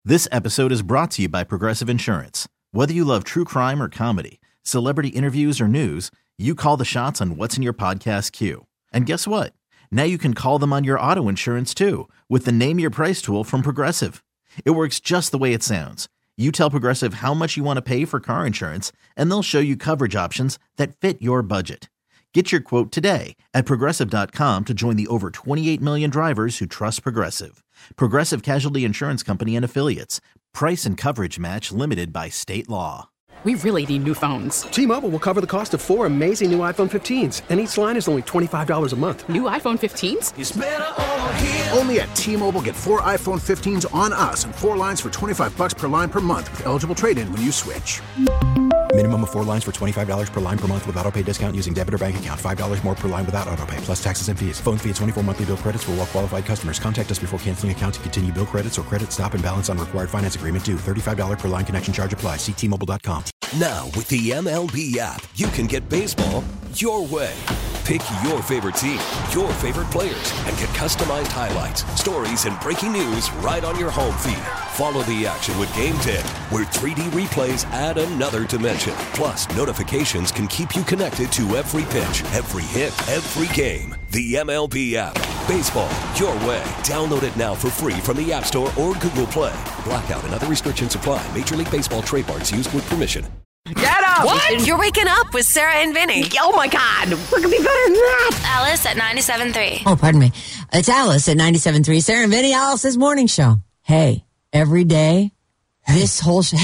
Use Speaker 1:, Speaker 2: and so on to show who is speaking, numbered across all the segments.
Speaker 1: This episode is brought to you by Progressive Insurance. Whether you love true crime or comedy, celebrity interviews or news, you call the shots on what's in your podcast queue. And guess what? Now you can call them on your auto insurance too with the Name Your Price tool from Progressive. It works just the way it sounds. You tell Progressive how much you want to pay for car insurance, and they'll show you coverage options that fit your budget. Get your quote today at Progressive.com to join the over 28 million drivers who trust Progressive. Progressive Casualty Insurance Company and Affiliates. Price and coverage match limited by state law.
Speaker 2: We really need new phones.
Speaker 3: T-Mobile will cover the cost of 4 amazing new iPhone 15s, and each line is only $25 a month.
Speaker 2: New iPhone 15s?
Speaker 4: It's better over here. Only at T-Mobile, get 4 iPhone 15s on us and 4 lines for $25 per line per month with eligible trade-in when you switch.
Speaker 5: Minimum of 4 lines for $25 per line per month with autopay discount using debit or bank account. $5 more per line without autopay, plus taxes and fees. Phone fee at 24 monthly bill credits for well-qualified customers. Contact us before canceling account to continue bill credits or credit stop and balance on required finance agreement due. $35 per line connection charge applies. See T-Mobile.com.
Speaker 6: Now, with the MLB app, you can get baseball your way. Pick your favorite team, your favorite players, and get customized highlights, stories, and breaking news right on your home feed. Follow the action with Game 10, where 3D replays add another dimension. Plus, notifications can keep you connected to every pitch, every hit, every game. The MLB app. Baseball your way. Download it now for free from the App Store or Google Play. Blackout and other restrictions apply. Major League Baseball trademarks used with permission.
Speaker 2: Get up!
Speaker 7: What? You're waking up with Sarah and Vinny.
Speaker 2: Oh my God! We're gonna be better than that.
Speaker 8: Alice at 97.3.
Speaker 9: Oh, pardon me. It's Alice at 97.3. Sarah and Vinny, Alice's morning show. Hey, every day, this whole show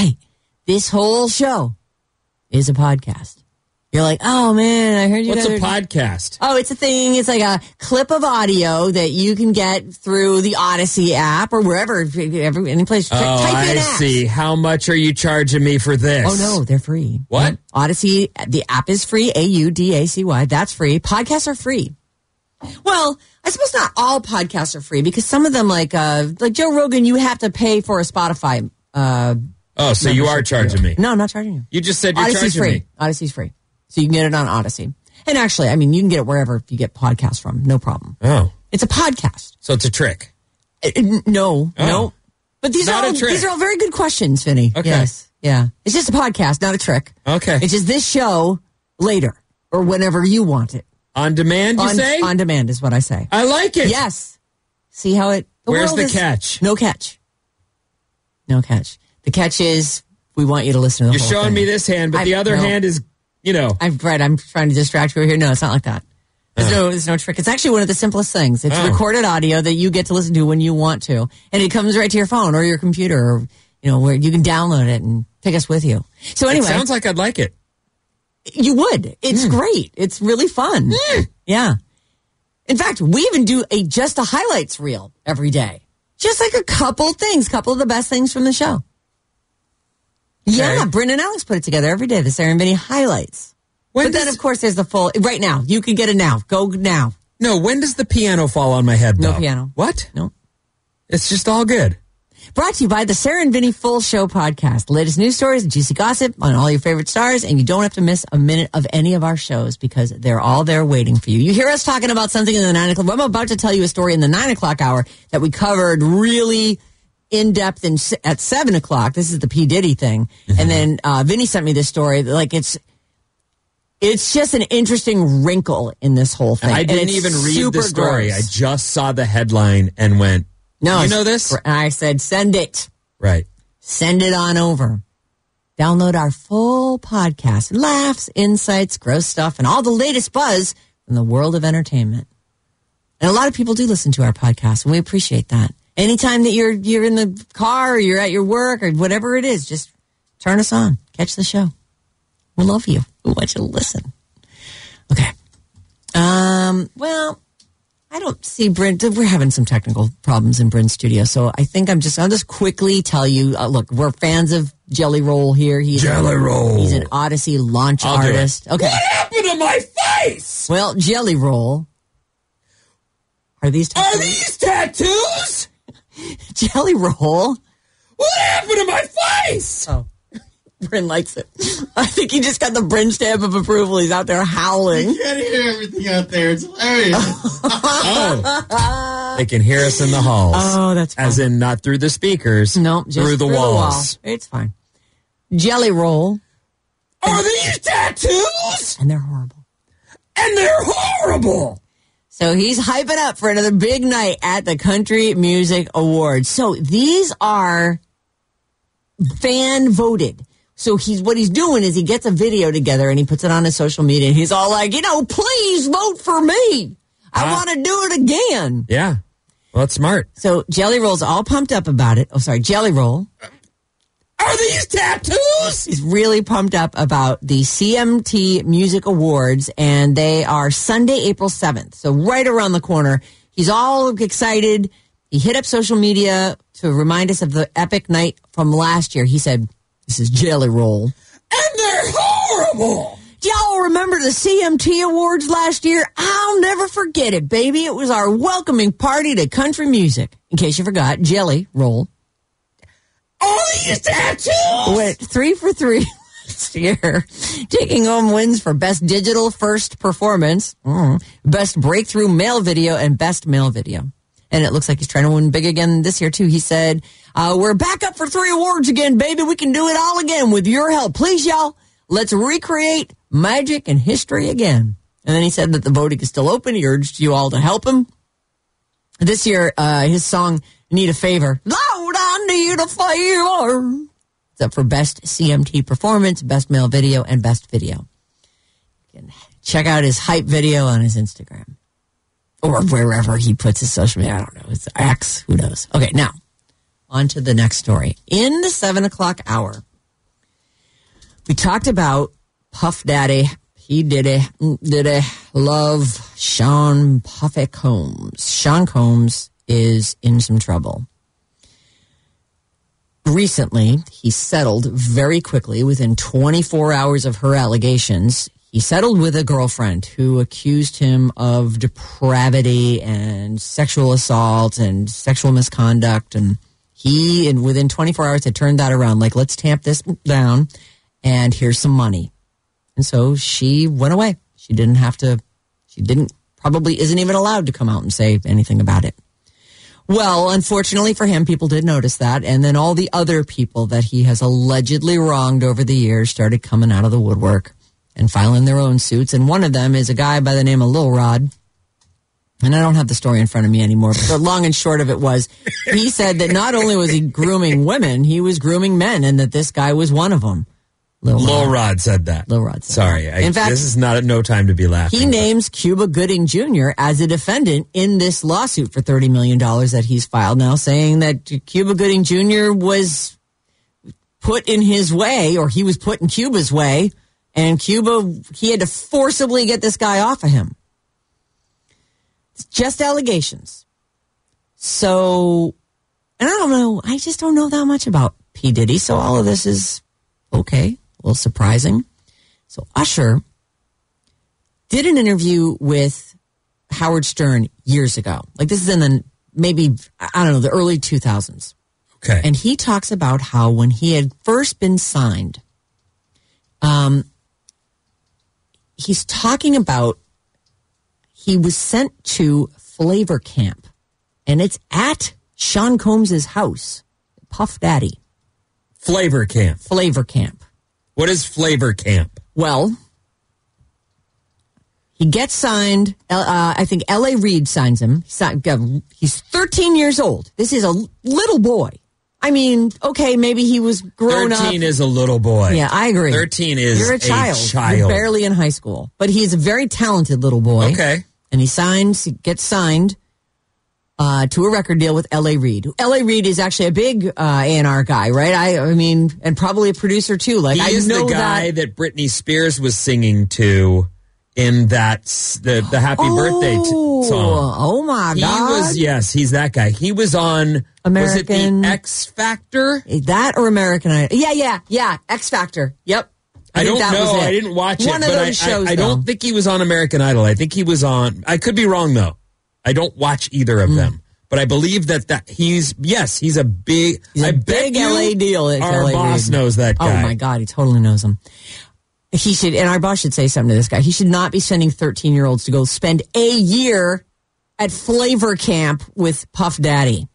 Speaker 9: is a podcast. You're like, oh man, I heard you.
Speaker 10: What's a podcast?
Speaker 9: Oh, it's a thing. It's like a clip of audio that you can get through the Odyssey app or wherever, any place.
Speaker 10: Oh, I see. How much are you charging me for this?
Speaker 9: Oh no, they're free.
Speaker 10: What?
Speaker 9: Odyssey, the app is free. AUDACY. That's free. Podcasts are free. Well, I suppose not all podcasts are free because some of them, like Joe Rogan, you have to pay for a Spotify.
Speaker 10: So you are charging me?
Speaker 9: No, I'm not charging you.
Speaker 10: You just said you're
Speaker 9: Odyssey's
Speaker 10: charging
Speaker 9: free.
Speaker 10: me.
Speaker 9: Odyssey's free. So you can get it on Odyssey. And actually, I mean, you can get it wherever you get podcasts from. No problem.
Speaker 10: Oh.
Speaker 9: It's a podcast.
Speaker 10: So it's a trick?
Speaker 9: No. But these are all very good questions, Vinny.
Speaker 10: Okay.
Speaker 9: Yes. Yeah. It's just a podcast, not a trick.
Speaker 10: Okay.
Speaker 9: It's just this show later or whenever you want it.
Speaker 10: On demand, you say?
Speaker 9: On demand is what I say.
Speaker 10: I like it.
Speaker 9: Yes. See how it...
Speaker 10: Where's the catch?
Speaker 9: No catch. No catch. The catch is we want you to listen to the whole thing.
Speaker 10: You're showing me this hand, but the other hand is,
Speaker 9: I'm trying to distract you here. No, it's not like that. There's no trick. It's actually one of the simplest things. It's recorded audio that you get to listen to when you want to. And it comes right to your phone or your computer or, where you can download it and take us with you. So anyway.
Speaker 10: It sounds like I'd like it.
Speaker 9: You would. It's great. It's really fun. Yeah. In fact, we even do just a highlights reel every day. Just like a couple of the best things from the show. Okay. Yeah, Bryn and Alex put it together every day, the Sarah and Vinny highlights. Then, of course, there's the full... Right now. You can get it now. Go now.
Speaker 10: No, when does the piano fall on my head, though?
Speaker 9: No piano.
Speaker 10: What?
Speaker 9: No.
Speaker 10: It's just all good.
Speaker 9: Brought to you by the Sarah and Vinny Full Show podcast. The latest news stories and juicy gossip on all your favorite stars, and you don't have to miss a minute of any of our shows because they're all there waiting for you. You hear us talking about something in the 9 o'clock... I'm about to tell you a story in the 9 o'clock hour that we covered really... in depth at 7 o'clock. This is the P. Diddy thing. Mm-hmm. And then Vinny sent me this story. Like it's just an interesting wrinkle in this whole thing.
Speaker 10: I didn't even read the story.
Speaker 9: Gross.
Speaker 10: I just saw the headline and went, no, you know this?
Speaker 9: And I said, send it.
Speaker 10: Right.
Speaker 9: Send it on over. Download our full podcast. Laughs, insights, gross stuff, and all the latest buzz from the world of entertainment. And a lot of people do listen to our podcast, and we appreciate that. Anytime that you're in the car or you're at your work or whatever it is, just turn us on. Catch the show. We love you. We want you to listen. Okay. Well, I don't see Bryn. We're having some technical problems in Bryn's studio, so I think I'll just quickly tell you. Look, we're fans of Jelly Roll here.
Speaker 10: Jelly Roll.
Speaker 9: He's an Odyssey launch artist. Okay.
Speaker 10: What happened to my face?
Speaker 9: Well, Jelly Roll. Are these
Speaker 10: tattoos?
Speaker 9: Jelly Roll.
Speaker 10: What happened to my face?
Speaker 9: Oh. Bryn likes it. I think he just got the Bryn stamp of approval. He's out there howling.
Speaker 11: You can't hear everything out there. It's hilarious.
Speaker 10: They can hear us in the halls.
Speaker 9: Oh, that's fine.
Speaker 10: As in not through the speakers.
Speaker 9: No, just
Speaker 10: through the walls.
Speaker 9: It's fine. Jelly Roll.
Speaker 10: Are these tattoos?
Speaker 9: And they're horrible.
Speaker 10: And they're horrible.
Speaker 9: So he's hyping up for another big night at the Country Music Awards. So these are fan voted. So what he's doing is he gets a video together and he puts it on his social media and he's all like, please vote for me. I want to do it again.
Speaker 10: Yeah. Well, that's smart.
Speaker 9: So Jelly Roll's all pumped up about it. Oh, sorry, Jelly Roll.
Speaker 10: Are these tattoos?
Speaker 9: He's really pumped up about the CMT Music Awards, and they are Sunday, April 7th. So right around the corner. He's all excited. He hit up social media to remind us of the epic night from last year. He said, this is Jelly Roll.
Speaker 10: And they're horrible.
Speaker 9: Do y'all remember the CMT Awards last year? I'll never forget it, baby. It was our welcoming party to country music. In case you forgot, Jelly Roll.
Speaker 10: All these tattoos!
Speaker 9: Went 3 for 3 last year, taking home wins for Best Digital First Performance, Best Breakthrough Male Video, and Best Male Video. And it looks like he's trying to win big again this year, too. He said, we're back up for 3 awards again, baby. We can do it all again with your help. Please, y'all, let's recreate magic and history again. And then he said that the voting is still open. He urged you all to help him. This year, his song, Need a Favor. Lord, I need a favor. It's up for Best CMT Performance, Best Male Video, and Best Video. You can check out his hype video on his Instagram. Or wherever he puts his social media. I don't know. It's X. Who knows? Okay, now, on to the next story. In the 7 o'clock hour, we talked about Puff Daddy. He did it. Love Sean Puffy Combs. Sean Combs is in some trouble. Recently, he settled very quickly within 24 hours of her allegations. He settled with a girlfriend who accused him of depravity and sexual assault and sexual misconduct. And he, within 24 hours, had turned that around. Like, let's tamp this down and here's some money. And so she went away. She probably isn't even allowed to come out and say anything about it. Well, unfortunately for him, people did notice that. And then all the other people that he has allegedly wronged over the years started coming out of the woodwork and filing their own suits. And one of them is a guy by the name of Lil Rod. And I don't have the story in front of me anymore, but the long and short of it was he said that not only was he grooming women, he was grooming men, and that this guy was one of them.
Speaker 10: Lil Rod said that.
Speaker 9: Lil Rod said
Speaker 10: Sorry.
Speaker 9: that. In fact,
Speaker 10: this is not no time to be laughing.
Speaker 9: He names Cuba Gooding Jr. as a defendant in this lawsuit for $30 million that he's filed now, saying that Cuba Gooding Jr. was put in his way, or he was put in Cuba's way, and he had to forcibly get this guy off of him. It's just allegations. So, and I don't know, I just don't know that much about P. Diddy, so all of this is okay. A little surprising. So Usher did an interview with Howard Stern years ago. Like, this is in the early 2000s.
Speaker 10: Okay.
Speaker 9: And he talks about how when he had first been signed, he's talking about he was sent to Flavor Camp, and it's at Sean Combs' house, Puff Daddy.
Speaker 10: Flavor Camp.
Speaker 9: Flavor Camp.
Speaker 10: What is Flavor Camp?
Speaker 9: Well, he gets signed. I think L.A. Reid signs him. He's 13 years old. This is a little boy. I mean, okay, maybe he was grown
Speaker 10: 13
Speaker 9: up.
Speaker 10: 13 is a little boy.
Speaker 9: Yeah, I agree.
Speaker 10: 13 is
Speaker 9: You're a child. You're barely in high school. But he's a very talented little boy.
Speaker 10: Okay.
Speaker 9: And he gets signed to a record deal with L.A. Reid. L.A. Reid is actually a big A&R guy, right? I mean, and probably a producer too. Like,
Speaker 10: he is the guy that Britney Spears was singing to in that the Happy Birthday song.
Speaker 9: Oh my God!
Speaker 10: He's that guy. He was on
Speaker 9: American.
Speaker 10: Was it the X Factor?
Speaker 9: That or American Idol? Yeah. X Factor. Yep.
Speaker 10: I don't know. I didn't watch it.
Speaker 9: One of those shows.
Speaker 10: I don't think he was on American Idol. I think he was on. I could be wrong though. I don't watch either of them. But I believe that he's a big
Speaker 9: LA deal.
Speaker 10: Our boss knows that guy.
Speaker 9: Oh my God, he totally knows him. He should, and our boss should say something to this guy. He should not be sending 13-year-olds to go spend a year at Flavor Camp with Puff Daddy.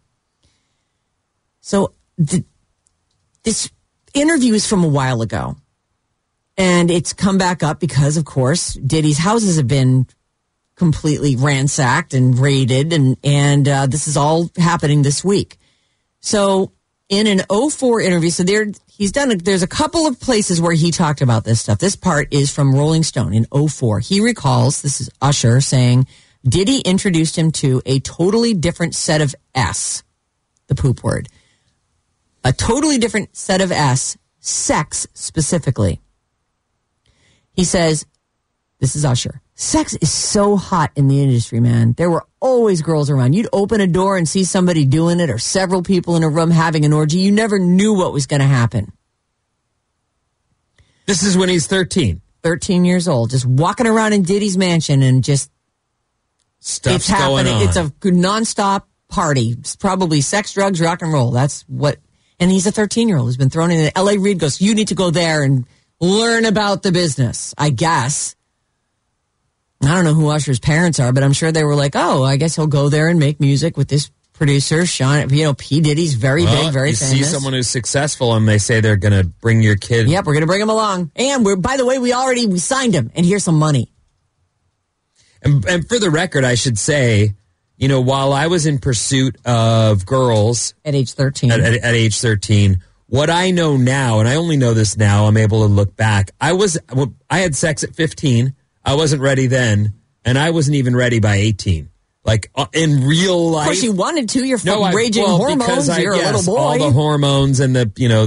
Speaker 9: So this interview is from a while ago. And it's come back up because, of course, Diddy's houses have been completely ransacked and raided. And this is all happening this week. So in an 2004 interview, so there's a couple of places where he talked about this stuff. This part is from Rolling Stone in 2004. He recalls, this is Usher saying, Diddy introduced him to a totally different set of S, the poop word. A totally different set of S, sex specifically. He says, this is Usher, sex is so hot in the industry, man. There were always girls around. You'd open a door and see somebody doing it or several people in a room having an orgy. You never knew what was going to happen.
Speaker 10: This is when he's 13.
Speaker 9: 13 years old, just walking around in Diddy's mansion and just
Speaker 10: stuff's
Speaker 9: it's happening.
Speaker 10: Going on.
Speaker 9: It's a nonstop party. It's probably sex, drugs, rock and roll. That's what, and he's a 13-year-old who's been thrown in. L.A. Reid goes, you need to go there and learn about the business, I guess. I don't know who Usher's parents are, but I'm sure they were like, oh, I guess he'll go there and make music with this producer, Sean. P. Diddy's very big, very famous.
Speaker 10: You see someone who's successful and they say they're going to bring your kid.
Speaker 9: Yep, we're going to bring him along. And by the way, we signed him, and here's some money.
Speaker 10: And for the record, I should say, while I was in pursuit of girls
Speaker 9: at age 13,
Speaker 10: at age 13, what I know now, and I only know this now, I'm able to look back. I had sex at 15. I wasn't ready then, and I wasn't even ready by 18. Like in real life.
Speaker 9: Of course, you wanted to. You're raging hormones. You're a little boy.
Speaker 10: All the hormones and the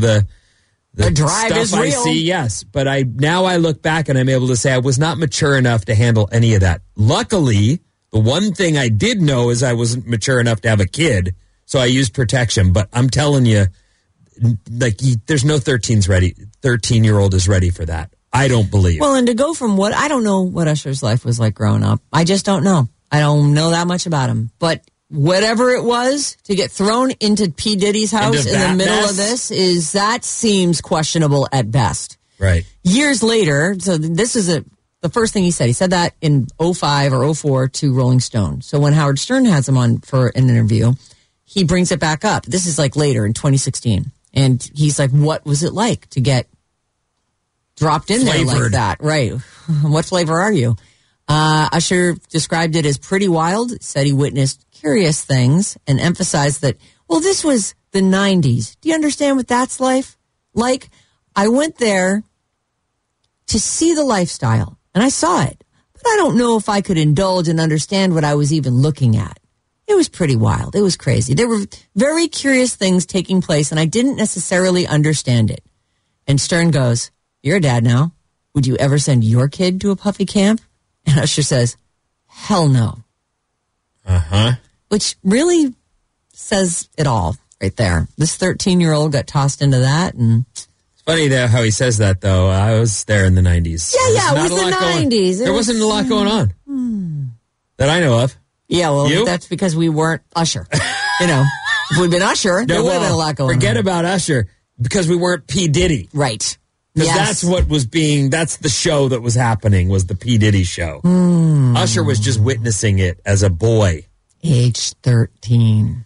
Speaker 9: drive
Speaker 10: stuff
Speaker 9: is real.
Speaker 10: I see, yes. But now I look back and I'm able to say I was not mature enough to handle any of that. Luckily, the one thing I did know is I wasn't mature enough to have a kid, so I used protection. But I'm telling you, there's no 13-year-old is ready for that. I don't believe.
Speaker 9: Well, and to go from I don't know what Usher's life was like growing up. I just don't know. I don't know that much about him. But whatever it was, to get thrown into P. Diddy's house in the middle of this that seems questionable at best.
Speaker 10: Right.
Speaker 9: Years later, so this is the first thing he said. He said that in 2005 or 2004 to Rolling Stone. So when Howard Stern has him on for an interview, he brings it back up. This is like later in 2016. And he's like, what was it like to get dropped in there like that? Right. What flavor are you? Usher described it as pretty wild, said he witnessed curious things, and emphasized that, well, this was the 90s. Do you understand what that's like? I went there to see the lifestyle, and I saw it, but I don't know if I could indulge and understand what I was even looking at. It was pretty wild. It was crazy. There were very curious things taking place, and I didn't necessarily understand it. And Stern goes, you're a dad now. Would you ever send your kid to a puffy camp? And Usher says, hell no.
Speaker 10: Uh-huh.
Speaker 9: Which really says it all right there. This 13-year-old got tossed into that. And
Speaker 10: it's funny how he says that, though. I was there in the 90s.
Speaker 9: Yeah, it was the 90s.
Speaker 10: There wasn't a lot going on that I know of.
Speaker 9: Yeah, well, that's because we weren't Usher. If we'd been Usher, there would have been a lot going on.
Speaker 10: Forget about Usher, because we weren't P. Diddy.
Speaker 9: Right.
Speaker 10: Because that's what was that's the show that was happening, was the P. Diddy show. Usher was just witnessing it as a boy.
Speaker 9: Age 13.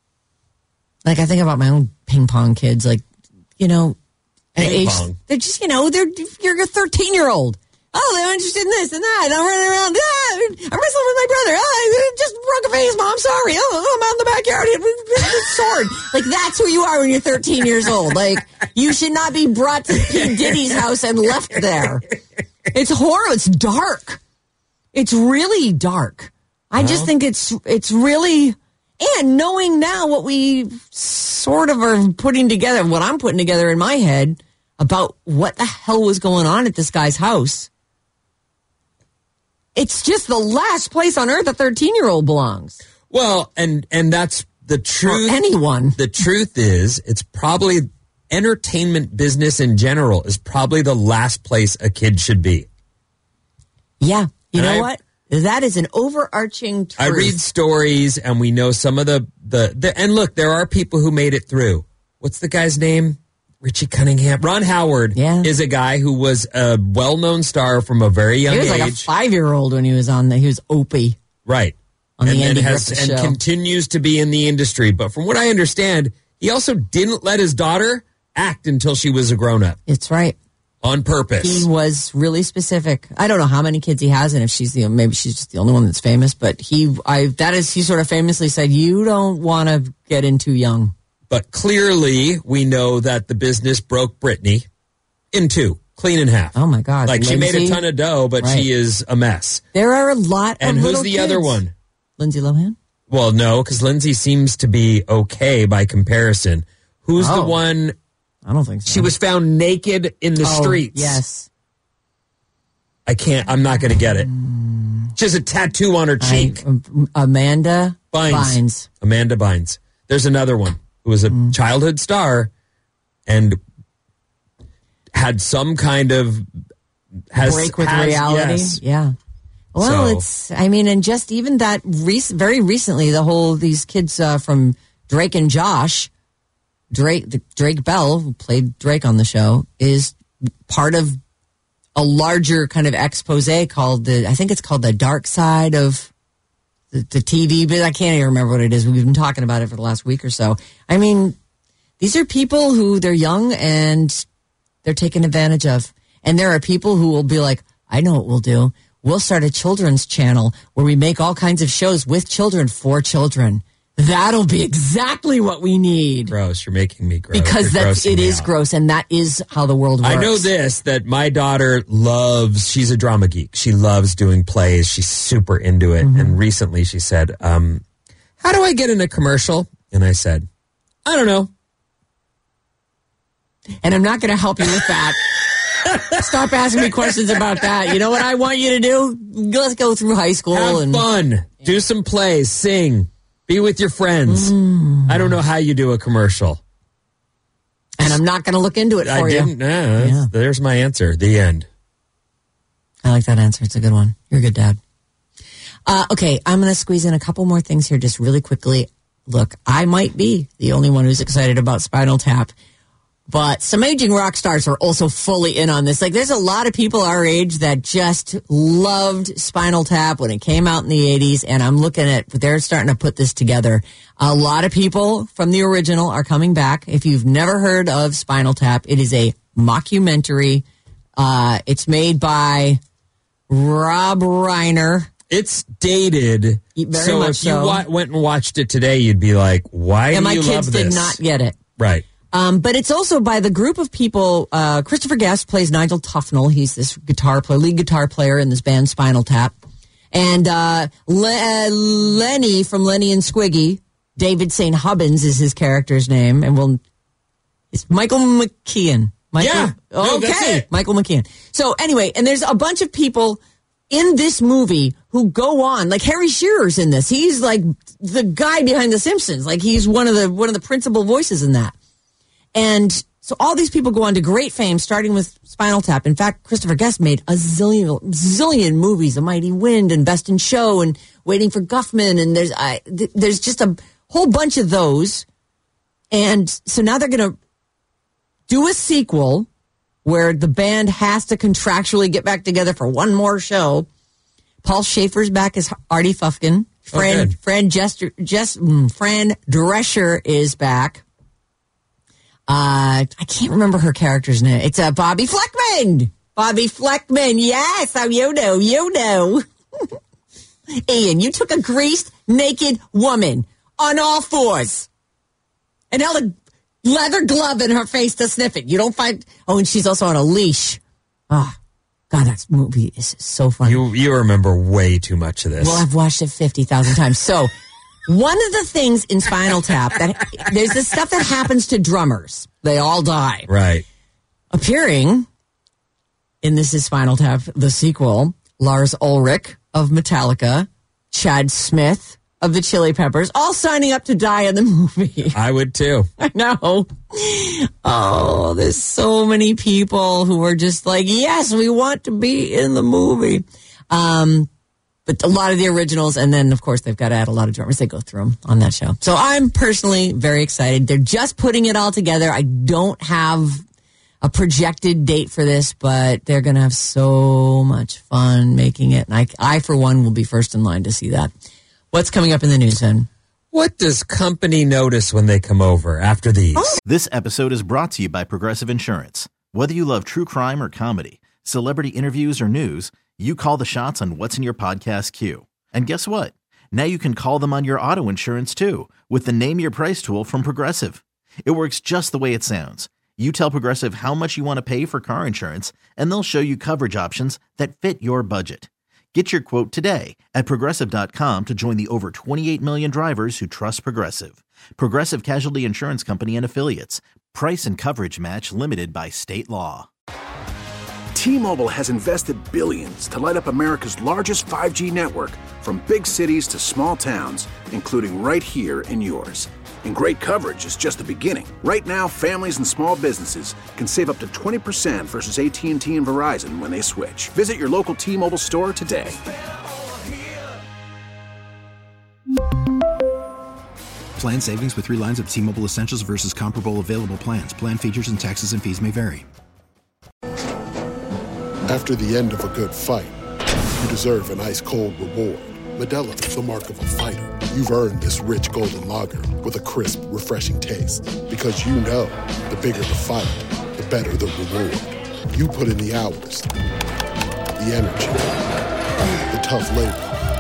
Speaker 9: I think about my own ping pong kids, at age, they're just, you're a 13-year-old. Oh, they're interested in this and that. I'm running around. I'm wrestling with my brother. I just broke a face, Mom. Sorry. Oh, I'm out in the backyard. Sword. That's who you are when you're 13 years old. You should not be brought to P. Diddy's house and left there. It's horrible. It's dark. It's really dark. I just think it's really, and knowing now what we sort of are putting together, what I'm putting together in my head about what the hell was going on at this guy's house. It's just the last place on earth a 13-year-old belongs.
Speaker 10: Well, and that's the truth.
Speaker 9: For anyone.
Speaker 10: The truth is, it's probably entertainment business in general is probably the last place a kid should be.
Speaker 9: Yeah. You know what? That is an overarching truth.
Speaker 10: I read stories, and we know some of the and look, there are people who made it through. What's the guy's name? Richie Cunningham. Ron Howard is a guy who was a well-known star from a very young age.
Speaker 9: He was like a 5-year-old when he was on there. He was Opie.
Speaker 10: Right.
Speaker 9: on
Speaker 10: and
Speaker 9: the Andy
Speaker 10: then
Speaker 9: Griffith
Speaker 10: and
Speaker 9: show.
Speaker 10: continues to be in the industry. But from what I understand, he also didn't let his daughter act until she was a grown-up.
Speaker 9: It's right.
Speaker 10: On purpose.
Speaker 9: He was really specific. I don't know how many kids he has, and if maybe she's just the only one that's famous. But he sort of famously said, "You don't want to get in too young."
Speaker 10: But clearly, we know that the business broke Britney in two, clean in half.
Speaker 9: Oh my God!
Speaker 10: Like
Speaker 9: Lindsay,
Speaker 10: she made a ton of dough, but
Speaker 9: right.
Speaker 10: She is a mess.
Speaker 9: There are a lot.
Speaker 10: And
Speaker 9: of
Speaker 10: who's
Speaker 9: little
Speaker 10: the
Speaker 9: kids.
Speaker 10: other one?
Speaker 9: Lindsay Lohan.
Speaker 10: Well, no, because Lindsay seems to be okay by comparison. Who's the one?
Speaker 9: I don't think so.
Speaker 10: She was found naked in the streets.
Speaker 9: Yes.
Speaker 10: I'm not going to get it. She has a tattoo on her cheek.
Speaker 9: Amanda Bynes.
Speaker 10: Amanda Bynes. There's another one who was a childhood star and had some kind of
Speaker 9: break with reality.
Speaker 10: Yes.
Speaker 9: Yeah. Well, and just even that very recently, these kids from Drake and Josh, Drake Bell, who played Drake on the show, is part of a larger kind of expose called I think it's called The Dark Side of the TV, but I can't even remember what it is. We've been talking about it for the last week or so. I mean, these are people who they're young and they're taken advantage of. And there are people who will be like, I know what we'll do. We'll start a children's channel where we make all kinds of shows with children for children. That'll be exactly what we need.
Speaker 10: Gross. You're making me gross.
Speaker 9: Because it is gross, and that is how the world works.
Speaker 10: I know this, that my daughter she's a drama geek. She loves doing plays. She's super into it. Mm-hmm. And recently she said, how do I get in a commercial? And I said, I don't know.
Speaker 9: And I'm not going to help you with that. Stop asking me questions about that. You know what I want you to do? Let's go through high school.
Speaker 10: Have fun. Do some plays. Sing. Be with your friends. I don't know how you do a commercial.
Speaker 9: And I'm not going to look into it for you.
Speaker 10: There's my answer. The end.
Speaker 9: I like that answer. It's a good one. You're a good dad. Okay, I'm going to squeeze in a couple more things here just really quickly. Look, I might be the only one who's excited about Spinal Tap, but some aging rock stars are also fully in on this. Like, there's a lot of people our age that just loved Spinal Tap when it came out in the 80s, and I'm looking at, they're starting to put this together. A lot of people from the original are coming back. If you've never heard of Spinal Tap, it is a mockumentary. It's made by Rob Reiner.
Speaker 10: It's dated.
Speaker 9: Very much
Speaker 10: if you went and watched it today, you'd be like, why do you love this?
Speaker 9: And my kids did not get it.
Speaker 10: Right.
Speaker 9: But it's also by the group of people. Christopher Guest plays Nigel Tufnell. He's this lead guitar player in this band Spinal Tap. And Lenny from Lenny and Squiggy, David St. Hubbins is his character's name. And it's Michael McKean.
Speaker 10: That's it.
Speaker 9: Michael McKean. So anyway, and there's a bunch of people in this movie who go on, like Harry Shearer's in this. He's like the guy behind The Simpsons. Like he's one of the principal voices in that. And so all these people go on to great fame, starting with Spinal Tap. In fact, Christopher Guest made a zillion movies, A Mighty Wind and Best in Show and Waiting for Guffman. And there's just a whole bunch of those. And so now they're going to do a sequel where the band has to contractually get back together for one more show. Paul Schaefer's back as Artie Fufkin. Fran Drescher is back. I can't remember her character's name. It's Bobby Fleckman. Bobby Fleckman. Yes. Oh, you know. Ian, you took a greased, naked woman on all fours and held a leather glove in her face to sniff it. You don't find... Oh, and she's also on a leash. Oh, God, that movie is so funny.
Speaker 10: You remember way too much of this.
Speaker 9: Well, I've watched it 50,000 times. So... One of the things in Spinal Tap, there's this stuff that happens to drummers. They all die.
Speaker 10: Right.
Speaker 9: Appearing in This Is Spinal Tap, the sequel, Lars Ulrich of Metallica, Chad Smith of the Chili Peppers, all signing up to die in the movie.
Speaker 10: I would too.
Speaker 9: I know. Oh, there's so many people who are just like, yes, we want to be in the movie. But a lot of the originals, and then, of course, they've got to add a lot of drummers. They go through them on that show. So I'm personally very excited. They're just putting it all together. I don't have a projected date for this, but they're going to have so much fun making it. And I, for one, will be first in line to see that. What's coming up in the news, then?
Speaker 10: What does company notice when they come over after these?
Speaker 1: This episode is brought to you by Progressive Insurance. Whether you love true crime or comedy, celebrity interviews or news, you call the shots on what's in your podcast queue. And guess what? Now you can call them on your auto insurance too with the Name Your Price tool from Progressive. It works just the way it sounds. You tell Progressive how much you want to pay for car insurance, and they'll show you coverage options that fit your budget. Get your quote today at Progressive.com to join the over 28 million drivers who trust Progressive. Progressive Casualty Insurance Company and Affiliates. Price and coverage match limited by state law.
Speaker 4: T-Mobile has invested billions to light up America's largest 5G network, from big cities to small towns, including right here in yours. And great coverage is just the beginning. Right now, families and small businesses can save up to 20% versus AT&T and Verizon when they switch. Visit your local T-Mobile store today.
Speaker 5: Plan savings with 3 lines of T-Mobile Essentials versus comparable available plans. Plan features and taxes and fees may vary.
Speaker 8: After the end of a good fight, you deserve an ice-cold reward. Modelo is the mark of a fighter. You've earned this rich golden lager with a crisp, refreshing taste. Because you know, the bigger the fight, the better the reward. You put in the hours, the energy, the tough labor.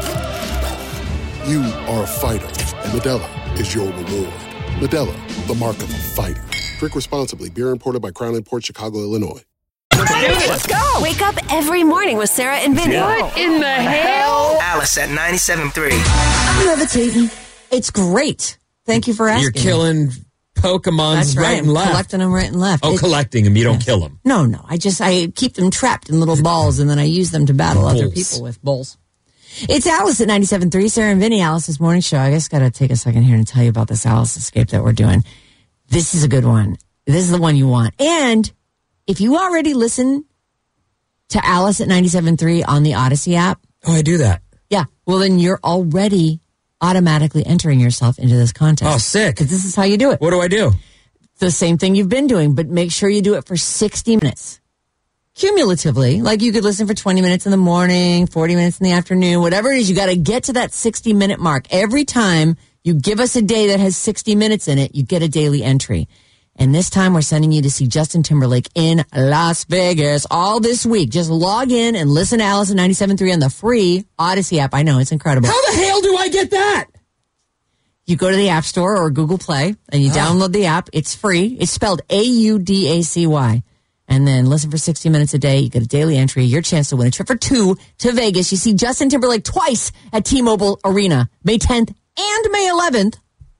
Speaker 8: You are a fighter, and Modelo is your reward. Modelo, the mark of a fighter. Drink responsibly. Beer imported by Crown Imports, Chicago, Illinois.
Speaker 2: Let's go.
Speaker 7: Wake up every morning with Sarah and Vinny.
Speaker 2: What in the hell?
Speaker 11: Alice at 97.3.
Speaker 9: I'm levitating. It's great. Thank you for asking.
Speaker 10: You're killing Pokemons right and left.
Speaker 9: Collecting them right and left.
Speaker 10: Oh, collecting them. You don't kill them.
Speaker 9: No. I keep them trapped in little balls, and then I use them to battle other people with bowls. It's Alice at 97.3. Sarah and Vinny, Alice's morning show. I just got to take a second here and tell you about this Alice Escape that we're doing. This is a good one. This is the one you want. And if you already listen to Alice at 97.3 on the Odyssey app.
Speaker 10: Oh, I do that.
Speaker 9: Yeah. Well, then you're already automatically entering yourself into this contest.
Speaker 10: Oh, sick.
Speaker 9: Because this is how you do it.
Speaker 10: What do I do?
Speaker 9: The same thing you've been doing, but make sure you do it for 60 minutes. Cumulatively, like you could listen for 20 minutes in the morning, 40 minutes in the afternoon, whatever it is, you got to get to that 60-minute mark. Every time you give us a day that has 60 minutes in it, you get a daily entry. And this time we're sending you to see Justin Timberlake in Las Vegas all this week. Just log in and listen to Alice at 97.3 on the free Odyssey app. I know, it's incredible.
Speaker 10: How the hell do I get that?
Speaker 9: You go to the App Store or Google Play and you download the app. It's free. It's spelled AUDACY. And then listen for 60 minutes a day. You get a daily entry, your chance to win a trip for 2 to Vegas. You see Justin Timberlake twice at T-Mobile Arena, May 10th and May 11th.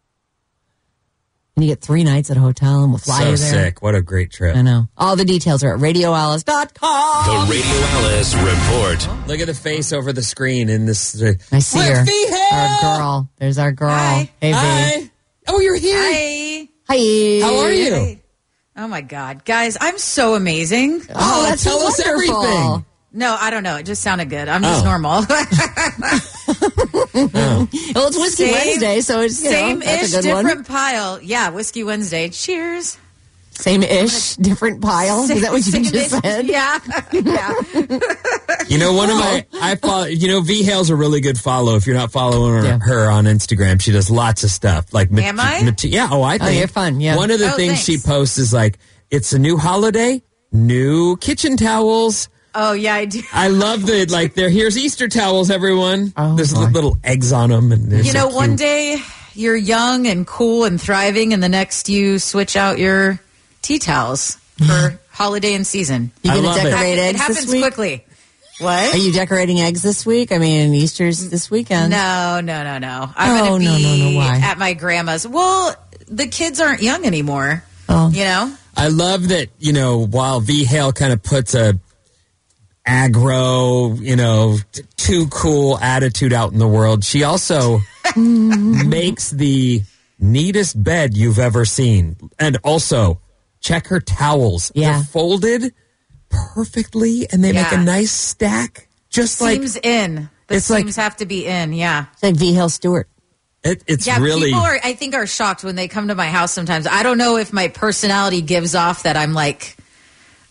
Speaker 9: And you get 3 nights at a hotel, and we'll fly you there.
Speaker 10: So sick. What a great trip.
Speaker 9: I know. All the details are at radioalice.com.
Speaker 6: The Radio Alice Report.
Speaker 10: Look at the face over the screen in this.
Speaker 9: I see her. Our girl. There's our girl.
Speaker 12: Hi.
Speaker 9: Hey,
Speaker 10: Hi.
Speaker 9: V.
Speaker 10: Oh, you're here.
Speaker 12: Hi.
Speaker 9: Hi.
Speaker 10: How are you?
Speaker 12: Hi. Oh, my God. Guys, I'm so amazing.
Speaker 9: Oh, that's
Speaker 10: tell us
Speaker 9: wonderful.
Speaker 10: everything.
Speaker 12: No, I don't know. It just sounded good. I'm just normal.
Speaker 9: Well, it's Whiskey Wednesday, so it's
Speaker 12: same-ish,
Speaker 9: that's a good
Speaker 12: different
Speaker 9: one.
Speaker 12: pile. Yeah, Whiskey Wednesday. Cheers.
Speaker 9: Same-ish, different pile. Is that what you just said?
Speaker 12: Yeah. Yeah.
Speaker 10: You know, I follow, V Hale's a really good follow. If you're not following her on Instagram, she does lots of stuff. Like,
Speaker 12: am I?
Speaker 10: I think.
Speaker 9: Oh, you're fun, yeah.
Speaker 10: One of the things she posts is like, it's a new holiday, new kitchen towels.
Speaker 12: Oh, yeah, I do.
Speaker 10: I love the, like, here's Easter towels, everyone.
Speaker 9: Oh,
Speaker 10: there's
Speaker 9: boy.
Speaker 10: little eggs on them. And
Speaker 12: You know, one day you're young and cool and thriving, and the next you switch out your tea towels for holiday and season.
Speaker 9: You going to
Speaker 10: love
Speaker 9: decorate
Speaker 12: It
Speaker 9: eggs
Speaker 12: happens
Speaker 9: this week?
Speaker 12: quickly. What?
Speaker 9: Are you decorating eggs this week? I mean, Easter's this weekend.
Speaker 12: No. I'm going to be
Speaker 9: no. Why?
Speaker 12: at my grandma's. Well, the kids aren't young anymore.
Speaker 9: Oh.
Speaker 12: You know?
Speaker 10: I love that, while V Hale kind of puts a aggro, too cool attitude out in the world, she also makes the neatest bed you've ever seen. And also, check her towels.
Speaker 9: Yeah.
Speaker 10: They're folded perfectly, and they make a nice stack. Just
Speaker 12: seams in. The seams have to be in, yeah.
Speaker 9: It's like V. Hale Stewart.
Speaker 10: It's
Speaker 12: yeah,
Speaker 10: really...
Speaker 12: people I think are shocked when they come to my house sometimes. I don't know if my personality gives off that I'm like...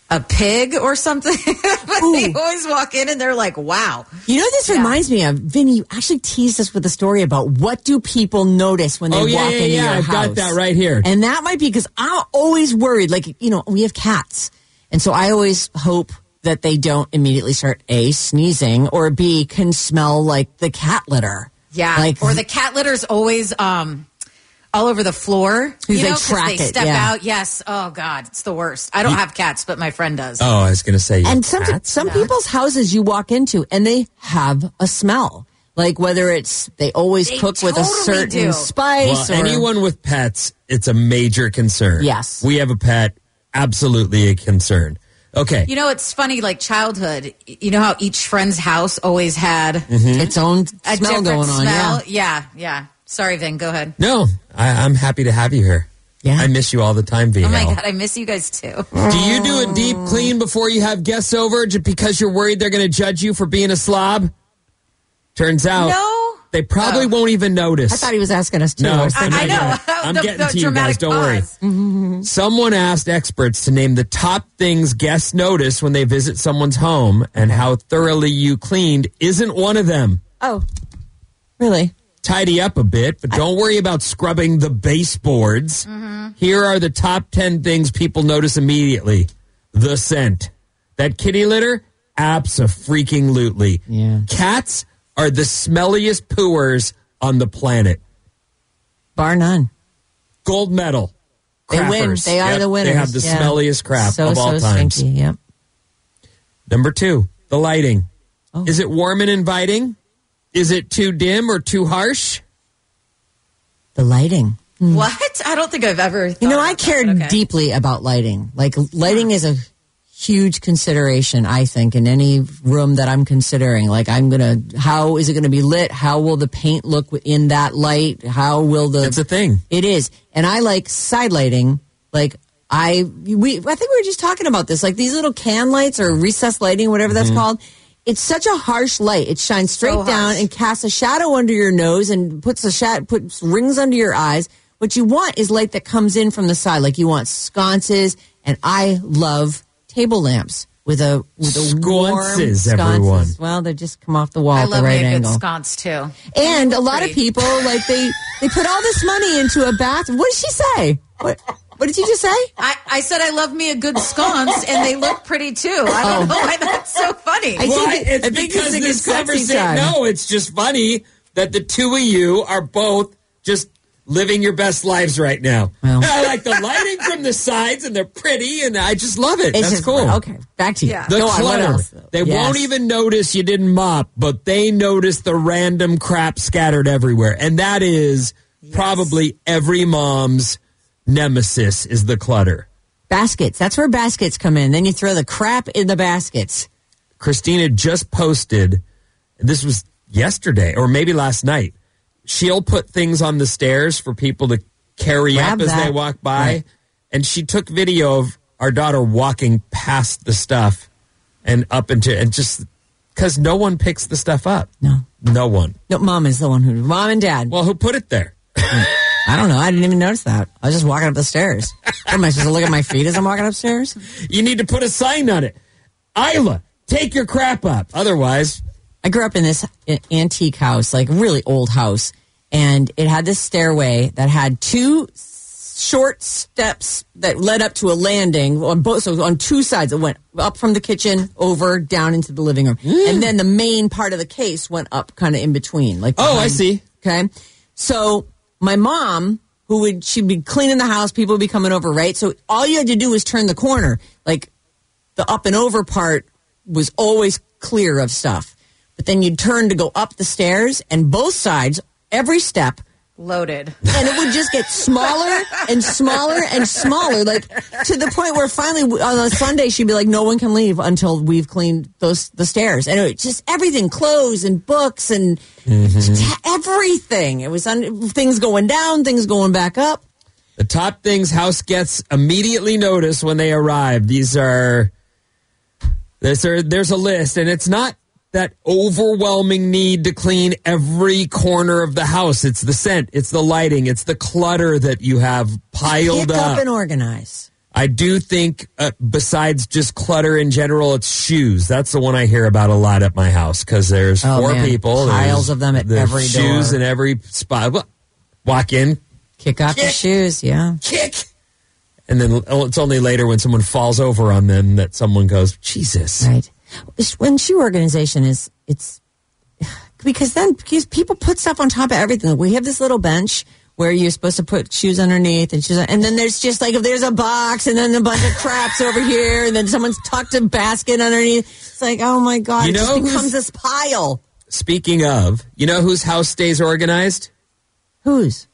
Speaker 12: a pig or something. But they always walk in and they're like, wow.
Speaker 9: You know what this reminds me of? Vinny, you actually teased us with a story about what do people notice when they walk into your house.
Speaker 10: I've got that right here.
Speaker 9: And that might be because I'm always worried. Like, we have cats. And so I always hope that they don't immediately start A, sneezing, or B, can smell like the cat litter.
Speaker 12: Yeah. Or the cat litter's always all over the floor.
Speaker 9: They track
Speaker 12: they step out. Yes. Oh, God. It's the worst. I don't have cats, but my friend does.
Speaker 10: Oh, I was going to say.
Speaker 9: And some people's houses you walk into and they have a smell. Like whether it's they always cook with a certain spice.
Speaker 10: Well, anyone with pets, it's a major concern.
Speaker 9: Yes.
Speaker 10: We have a pet, absolutely a concern. Okay.
Speaker 12: It's funny, like childhood, you know how each friend's house always had
Speaker 9: its own
Speaker 12: a
Speaker 9: smell
Speaker 12: different
Speaker 9: going on.
Speaker 12: smell? Yeah. Sorry, Vin, go ahead.
Speaker 10: No, I'm happy to have you here. Yeah. I miss you all the time, Vin.
Speaker 12: Oh, my God, I miss you guys, too.
Speaker 10: Do you do a deep clean before you have guests over just because you're worried they're going to judge you for being a slob? Turns out they probably won't even notice.
Speaker 9: I thought he was asking us to.
Speaker 10: No,
Speaker 12: I know.
Speaker 10: I'm getting to you guys. Don't worry. Someone asked experts to name the top things guests notice when they visit someone's home, and how thoroughly you cleaned isn't one of them.
Speaker 9: Oh, really?
Speaker 10: Tidy up a bit, but don't worry about scrubbing the baseboards. Here are the top 10 things people notice immediately. The scent. That kitty litter? Abso-freaking-lutely.
Speaker 9: Yeah.
Speaker 10: Cats are the smelliest pooers on the planet.
Speaker 9: Bar none.
Speaker 10: Gold medal.
Speaker 9: They
Speaker 10: Crappers.
Speaker 9: win. They are the winners.
Speaker 10: They have the smelliest crap
Speaker 9: of
Speaker 10: all times.
Speaker 9: Stinky, yep.
Speaker 10: Number 2, the lighting. Is it warm and inviting? Is it too dim or too harsh?
Speaker 9: The lighting.
Speaker 12: What? I don't think I've ever thought
Speaker 9: I care deeply about lighting. Like, lighting is a huge consideration, I think, in any room that I'm considering. Like, how is it going to be lit? How will the paint look in that light? How will
Speaker 10: It's a thing.
Speaker 9: It is. And I like side lighting. Like, I think we were just talking about this. Like, these little can lights or recessed lighting, whatever that's called. It's such a harsh light. It shines straight down and casts a shadow under your nose and puts rings under your eyes. What you want is light that comes in from the side. Like, you want sconces, and I love table lamps with a
Speaker 10: sconces,
Speaker 9: warm
Speaker 10: everyone.
Speaker 9: Well, they just come off the wall
Speaker 12: I
Speaker 9: at the right
Speaker 12: love
Speaker 9: angle.
Speaker 12: good sconce too.
Speaker 9: And a lot of people they put all this money into a bathroom. What did she say? What did you just say?
Speaker 12: I said I love me a good sconce, and they look pretty too. I don't know why that's so funny.
Speaker 10: It's because this conversation. No, it's just funny that the two of you are both just living your best lives right now.
Speaker 9: Well.
Speaker 10: I like the lighting from the sides, and they're pretty, and I just love it. That's cool.
Speaker 9: Okay, back to you.
Speaker 10: The clutter. They won't even notice you didn't mop, but they notice the random crap scattered everywhere. And that is probably every mom's nemesis, is the clutter.
Speaker 9: Baskets. That's where baskets come in. Then you throw the crap in the baskets.
Speaker 10: Christina just posted, this was yesterday or maybe last night. She'll put things on the stairs for people to carry up as they walk by. Right. And she took video of our daughter walking past the stuff and up into, and just because no one picks the stuff up. No one.
Speaker 9: No, mom is the one mom and dad.
Speaker 10: Well, who put it there?
Speaker 9: I don't know. I didn't even notice that. I was just walking up the stairs. Am I supposed to look at my feet as I'm walking upstairs?
Speaker 10: You need to put a sign on it. Isla, take your crap up. Otherwise.
Speaker 9: I grew up in this antique house, like really old house. And it had this stairway that had two short steps that led up to a landing on both. So on two sides, it went up from the kitchen over down into the living room. And then the main part of the case went up kind of in between. Like behind.
Speaker 10: I see.
Speaker 9: Okay. So my mom, she'd be cleaning the house, people would be coming over, right? So all you had to do was turn the corner. Like the up and over part was always clear of stuff. But then you'd turn to go up the stairs, and both sides, every step,
Speaker 12: loaded.
Speaker 9: And it would just get smaller and smaller and smaller, like to the point where finally on a Sunday she'd be like, no one can leave until we've cleaned the stairs. And it just everything, clothes and books and everything. It was things going down, things going back up.
Speaker 10: The top things house gets immediately notice when they arrive. There's a list, and it's not that overwhelming need to clean every corner of the house. It's the scent, it's the lighting, it's the clutter that you have piled
Speaker 9: Pick up and organize.
Speaker 10: I do think, besides just clutter in general, it's shoes. That's the one I hear about a lot at my house because there's four people.
Speaker 9: Piles of them at every door.
Speaker 10: Shoes in every spot. Walk in.
Speaker 9: Kick off your shoes, yeah.
Speaker 10: Kick. And then it's only later when someone falls over on them that someone goes, Jesus.
Speaker 9: Right. When shoe organization it's because people put stuff on top of everything. We have this little bench where you're supposed to put shoes underneath and then there's just like, if there's a box and then a bunch of craps over here and then someone's tucked a basket underneath. It's like, oh my God, it just becomes this pile.
Speaker 10: Speaking of, you know whose house stays organized?
Speaker 9: Whose?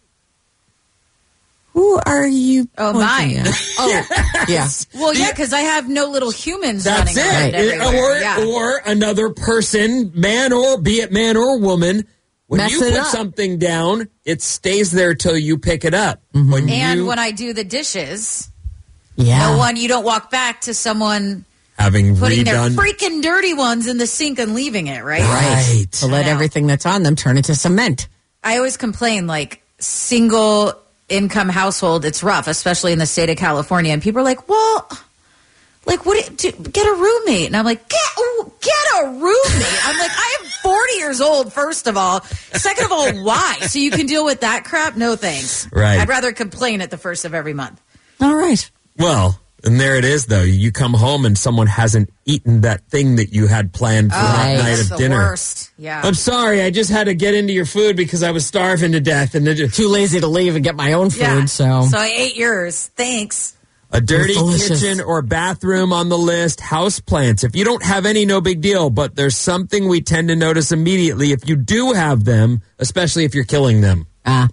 Speaker 9: Who are you?
Speaker 12: Oh, mine.
Speaker 9: At? Oh, yeah.
Speaker 12: Well, yeah, because I have no little humans
Speaker 10: That's
Speaker 12: running around everywhere.
Speaker 10: Or another person, man or woman. When you put something down, it stays there till you pick it up.
Speaker 9: Mm-hmm.
Speaker 12: When I do the dishes, you don't walk back to someone
Speaker 10: having
Speaker 12: putting
Speaker 10: redone
Speaker 12: their freaking dirty ones in the sink and leaving it, right?
Speaker 10: Right.
Speaker 9: To let everything that's on them turn into cement.
Speaker 12: I always complain, like, single income household, it's rough, especially in the state of California. And people are like, well, like, get a roommate. And I'm like, get a roommate. I'm like, I am 40 years old, first of all. Second of all, why? So you can deal with that crap? No thanks.
Speaker 10: Right.
Speaker 12: I'd rather complain at the first of every month.
Speaker 9: All right.
Speaker 10: Well, and there it is, though. You come home and someone hasn't eaten that thing that you had planned for that night of dinner.
Speaker 12: Worst. Yeah.
Speaker 10: I'm sorry, I just had to get into your food because I was starving to death. And
Speaker 9: too lazy to leave and get my own food, so
Speaker 12: I ate yours. Thanks.
Speaker 10: A dirty kitchen or bathroom on the list. Houseplants. If you don't have any, no big deal. But there's something we tend to notice immediately if you do have them, especially if you're killing them.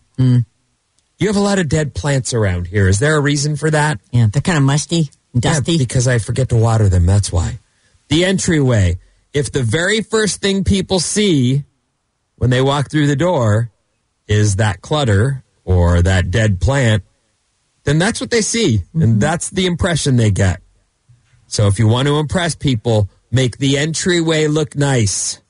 Speaker 10: You have a lot of dead plants around here. Is there a reason for that?
Speaker 9: Yeah, they're kind of musty, dusty.
Speaker 10: Yeah, because I forget to water them. That's why. The entryway. If the very first thing people see when they walk through the door is that clutter or that dead plant, then that's what they see. Mm-hmm. And that's the impression they get. So if you want to impress people, make the entryway look nice.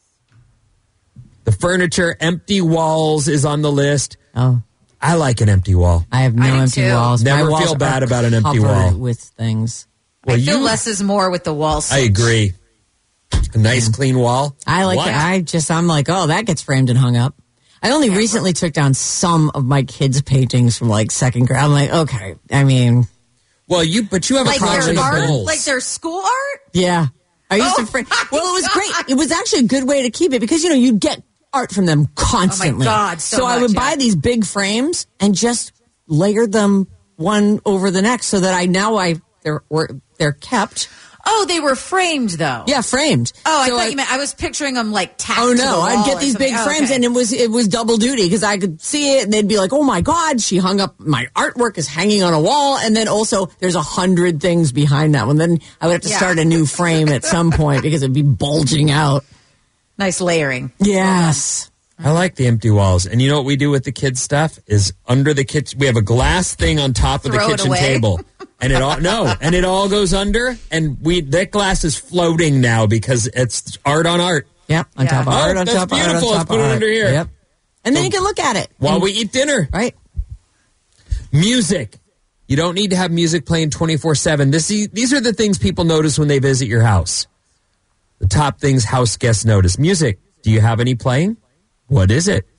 Speaker 10: The furniture, empty walls is on the list.
Speaker 9: Oh.
Speaker 10: I like an empty wall.
Speaker 9: I have no empty walls.
Speaker 10: Never feel bad about an empty wall.
Speaker 9: With things.
Speaker 10: Well,
Speaker 12: I feel less is more with the walls.
Speaker 10: I agree. A nice clean wall.
Speaker 9: I like it. I'm like, oh, that gets framed and hung up. I only recently took down some of my kids' paintings from like second grade. I'm like, okay. I mean,
Speaker 10: well, you have
Speaker 12: like
Speaker 10: a collection
Speaker 12: their
Speaker 10: of
Speaker 12: art,
Speaker 10: bowls.
Speaker 12: like their school art.
Speaker 9: Yeah, I used to frame. Well, it was great. It was actually a good way to keep it because you get art from them constantly.
Speaker 12: Oh my God! So
Speaker 9: I would buy these big frames and just layer them one over the next, so that they're kept.
Speaker 12: Oh, they were framed though.
Speaker 9: Yeah, framed.
Speaker 12: Oh, I thought you meant I was picturing them like tacked.
Speaker 9: Oh
Speaker 12: to the
Speaker 9: no,
Speaker 12: wall
Speaker 9: I'd get these big frames, and it was double duty because I could see it, and they'd be like, "Oh my God, she hung up my artwork is hanging on a wall," and then also there's 100 things behind that one. Then I would have to start a new frame at some point because it'd be bulging out.
Speaker 12: Nice layering.
Speaker 9: Yes.
Speaker 10: I like the empty walls. And you know what we do with the kids' stuff is under the kitchen. We have a glass thing on top of the kitchen table. And it all goes under. And that glass is floating now because it's art on art.
Speaker 9: Yep. On top of art, on
Speaker 10: that's
Speaker 9: top of art.
Speaker 10: beautiful. Let's put it under here.
Speaker 9: Yep. And then you can look at it.
Speaker 10: While we eat dinner.
Speaker 9: Right.
Speaker 10: Music. You don't need to have music playing 24/7. These are the things people notice when they visit your house. The top things house guests notice. Music. Do you have any playing? What is it?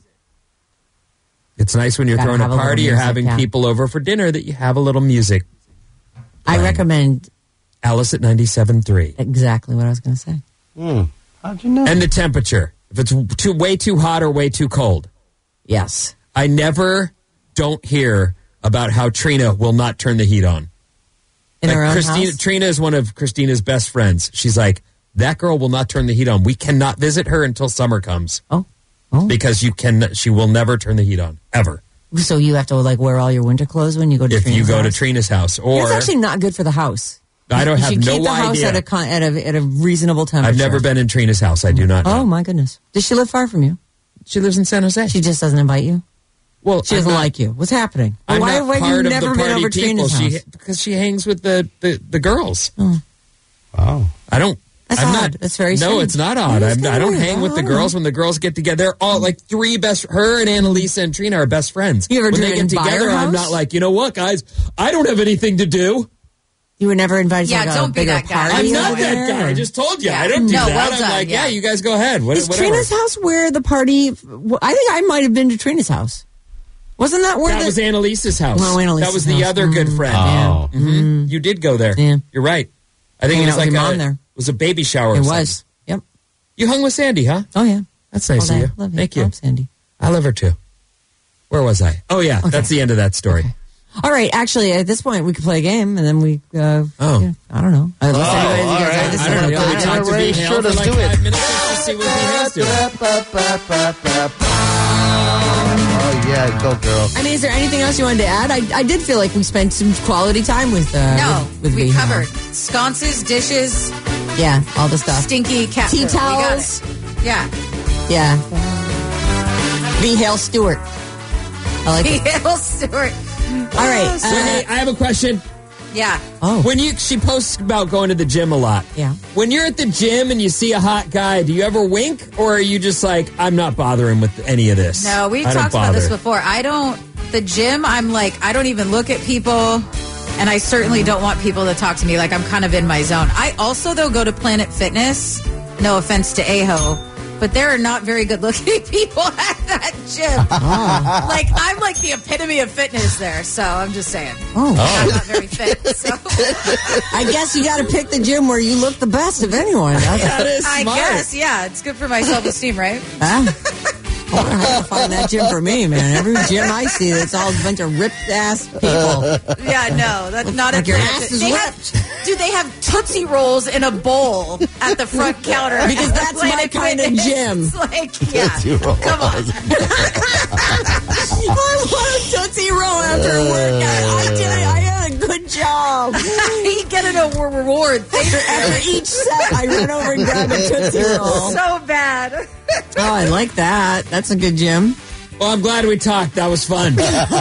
Speaker 10: It's nice when you're throwing a party or having people over for dinner that you have a little music playing.
Speaker 9: I recommend
Speaker 10: Alice at 97.3.
Speaker 9: Exactly what I was going to say.
Speaker 11: How'd you know?
Speaker 10: And the temperature. If it's way too hot or way too cold.
Speaker 9: Yes.
Speaker 10: I don't hear about how Trina will not turn the heat on.
Speaker 9: In her own house?
Speaker 10: Trina is one of Christina's best friends. She's like, that girl will not turn the heat on. We cannot visit her until summer comes.
Speaker 9: Oh.
Speaker 10: Because she will never turn the heat on, ever.
Speaker 9: So you have to wear all your winter clothes when you go to Trina's house?
Speaker 10: If you go to Trina's house. Or
Speaker 9: it's actually not good for the I
Speaker 10: have no idea. You should
Speaker 9: keep the house at a reasonable temperature.
Speaker 10: I've never been in Trina's house. I do not know.
Speaker 9: Oh, my goodness. Does she live far from you?
Speaker 10: She lives in San Jose.
Speaker 9: She just doesn't invite you?
Speaker 10: Well,
Speaker 9: she doesn't like you. What's happening?
Speaker 10: Why
Speaker 9: have you never been over Trina's house?
Speaker 10: Because she hangs with the girls.
Speaker 9: Oh.
Speaker 11: Wow.
Speaker 10: I don't.
Speaker 9: That's odd. That's very strange.
Speaker 10: No, it's not odd. I don't hang with the girls when the girls get together. They're all like three her and Annalisa and Trina are best friends.
Speaker 9: You ever
Speaker 10: when they get together, I'm not like, you know what, guys? I don't have anything to do.
Speaker 9: You were never invited
Speaker 12: Yeah,
Speaker 9: to like
Speaker 12: don't
Speaker 9: a
Speaker 12: be
Speaker 9: bigger
Speaker 12: that guy.
Speaker 9: party?
Speaker 10: I'm not
Speaker 9: over
Speaker 10: that
Speaker 9: there?
Speaker 10: guy. I just told you.
Speaker 12: Yeah.
Speaker 10: I don't do
Speaker 12: No,
Speaker 10: that.
Speaker 12: well
Speaker 10: I'm
Speaker 12: done,
Speaker 10: like,
Speaker 12: yeah.
Speaker 10: you guys go ahead.
Speaker 9: Is
Speaker 10: Whatever.
Speaker 9: Trina's house where the party? I think I might have been to Trina's house. Wasn't that where
Speaker 10: That was Annalise's house.
Speaker 9: No, Annalise's
Speaker 10: that was the
Speaker 9: house.
Speaker 10: other good friend.
Speaker 11: Oh.
Speaker 10: Mhm. You did go there.
Speaker 9: Yeah.
Speaker 10: You're right. I think
Speaker 9: Hanging
Speaker 10: it was
Speaker 9: out with
Speaker 10: like
Speaker 9: your mom there.
Speaker 10: It was a baby shower. or
Speaker 9: It
Speaker 10: something.
Speaker 9: was. Yep.
Speaker 10: You hung with Sandy, huh?
Speaker 9: Oh yeah.
Speaker 10: That's nice
Speaker 9: All
Speaker 10: of
Speaker 9: day.
Speaker 10: you.
Speaker 9: Love
Speaker 10: Thank you.
Speaker 9: Love Sandy.
Speaker 10: I love her too. Where was I? Oh yeah,
Speaker 9: Okay.
Speaker 10: that's the end of that story.
Speaker 9: All right. Actually, at this point, we could play a game, and then we. Yeah, I don't know. Unless anybody
Speaker 11: all
Speaker 9: has
Speaker 11: right.
Speaker 9: this
Speaker 10: I don't know.
Speaker 9: is-
Speaker 10: Can we talk to
Speaker 11: Ray,
Speaker 10: B. Hale
Speaker 11: sure,
Speaker 10: for
Speaker 11: let's
Speaker 10: like
Speaker 11: do it.
Speaker 10: 5 minutes just to see what B. Hale's doing?
Speaker 11: Oh, yeah, go, girl.
Speaker 9: I mean, is there anything else you wanted to add? I did feel like we spent some quality time with.
Speaker 12: No,
Speaker 9: with
Speaker 12: we
Speaker 9: V. Hale.
Speaker 12: covered sconces, dishes,
Speaker 9: Yeah, all the stuff.
Speaker 12: stinky cat
Speaker 9: Tea
Speaker 12: poo. We got
Speaker 9: towels.
Speaker 12: it. Yeah.
Speaker 9: Yeah. V. Hale Stewart. I like it.
Speaker 12: Hale Stewart.
Speaker 9: All right.
Speaker 10: So, hey, I have a question.
Speaker 12: Yeah.
Speaker 9: Oh.
Speaker 10: When she posts about going to the gym a lot.
Speaker 9: Yeah.
Speaker 10: When you're at the gym and you see a hot guy, do you ever wink, or are you just like, I'm not bothering with any of this?
Speaker 12: No, we've
Speaker 10: I don't
Speaker 12: talked about this
Speaker 10: bother.
Speaker 12: before. The gym, I'm like, I don't even look at people, and I certainly don't want people to talk to me. Like, I'm kind of in my zone. I also, though, go to Planet Fitness. No offense to Aho, but there are not very good-looking people at that gym.
Speaker 9: Oh.
Speaker 12: Like, I'm like the epitome of fitness there, so I'm just saying.
Speaker 9: Oh.
Speaker 12: I'm not very fit, so.
Speaker 9: I guess you got to pick the gym where you look the best of anyone.
Speaker 10: That is
Speaker 12: I
Speaker 10: smart.
Speaker 12: guess, yeah. It's good for my self-esteem, right?
Speaker 9: I wonder how to find that gym for me, man. Every gym I see, it's all a bunch of ripped ass people.
Speaker 12: Yeah, no, that's not
Speaker 9: Like
Speaker 12: a
Speaker 9: your ass is
Speaker 12: they
Speaker 9: ripped.
Speaker 12: they have Tootsie Rolls in a bowl at the front counter?
Speaker 9: Because that's my
Speaker 12: Planet
Speaker 9: kind of
Speaker 12: Fitness.
Speaker 9: gym.
Speaker 12: It's like, yeah,
Speaker 11: Tootsie Roll.
Speaker 12: come on.
Speaker 9: I want a Tootsie Roll after a workout. I had a good job.
Speaker 12: You get an reward.
Speaker 9: After each set, I run over and grab a Tootsie Roll.
Speaker 12: So bad.
Speaker 9: Oh, I like that. That's a good gym.
Speaker 10: Well, I'm glad we talked. That was fun.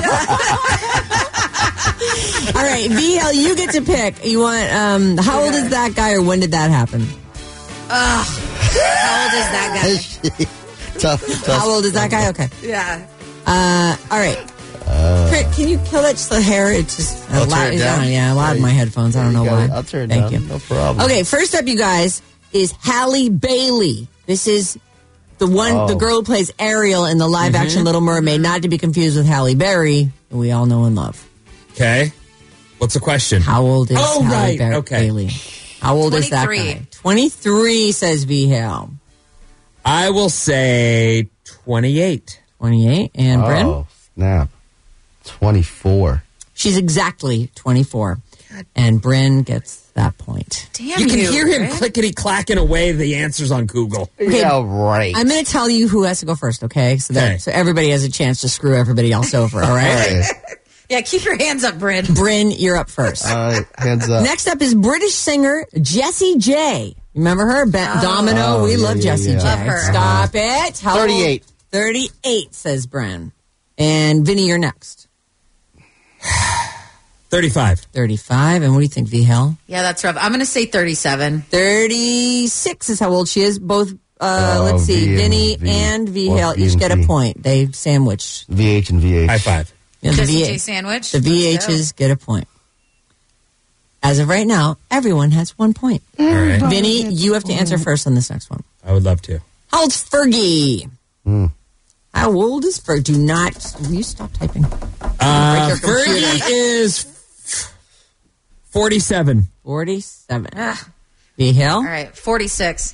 Speaker 9: All right, VL, you get to pick. You want, how old is that guy or when did that happen?
Speaker 12: How old is that guy?
Speaker 11: Tough.
Speaker 9: How old is that guy? Okay.
Speaker 12: Yeah.
Speaker 9: All right. Can you kill that just the hair? It's just
Speaker 11: I'll turn it down.
Speaker 9: Yeah, loud in my headphones. I don't know why.
Speaker 11: I'll turn it
Speaker 9: Thank
Speaker 11: down.
Speaker 9: you.
Speaker 11: No problem.
Speaker 9: Okay, first up, you guys, is Halle Bailey. This is the girl who plays Ariel in the live-action Little Mermaid, not to be confused with Halle Berry, who we all know and love.
Speaker 10: Okay. What's the question?
Speaker 9: How old is Halle
Speaker 10: right. Okay.
Speaker 9: Bailey? How old is that
Speaker 12: 23.
Speaker 9: guy? 23, says V. Hale.
Speaker 10: I will say 28.
Speaker 9: 28. And Bryn?
Speaker 11: Oh, snap. 24.
Speaker 9: She's exactly 24. And Bryn gets that point.
Speaker 12: Damn
Speaker 10: You can hear him
Speaker 12: Rick.
Speaker 10: clickety-clacking away the answers on Google.
Speaker 9: Okay,
Speaker 11: Yeah, right.
Speaker 9: I'm going to tell you who has to go first, okay? So everybody has a chance to screw everybody else over, all right?
Speaker 11: All right.
Speaker 12: Yeah, keep your hands up, Bryn.
Speaker 9: Bryn, you're up first.
Speaker 11: All right. Hands up.
Speaker 9: Next up is British singer Jessie J. Remember her? Domino.
Speaker 11: Oh,
Speaker 9: we
Speaker 11: yeah,
Speaker 9: love
Speaker 11: yeah,
Speaker 9: Jessie
Speaker 11: yeah.
Speaker 9: J.
Speaker 12: Love her.
Speaker 9: Stop it. How
Speaker 11: 38.
Speaker 9: old? 38, says Bryn. And Vinny, you're next.
Speaker 10: 35.
Speaker 9: 35. And what do you think, V. Hale?
Speaker 12: Yeah, that's rough. I'm going to say 37.
Speaker 9: 36 is how old she is. Both, let's see,
Speaker 11: V and
Speaker 9: Vinny
Speaker 11: V.
Speaker 9: and V.
Speaker 11: Well,
Speaker 9: Hale
Speaker 11: V
Speaker 9: each
Speaker 11: and
Speaker 9: get a
Speaker 11: V.
Speaker 9: point. They sandwich.
Speaker 11: VH and VH.
Speaker 10: High five.
Speaker 9: Yeah,
Speaker 12: Jessie J sandwich.
Speaker 9: The VHs get a point. As of right now, everyone has 1 point.
Speaker 10: All right.
Speaker 9: Vinny, you have to answer first on this next one.
Speaker 10: I would love to.
Speaker 9: How old's Fergie? How old is Fergie? Do not. Will you stop typing? Break your computer.
Speaker 10: Fergie is 47.
Speaker 9: 47. V. Hale?
Speaker 12: All right, 46.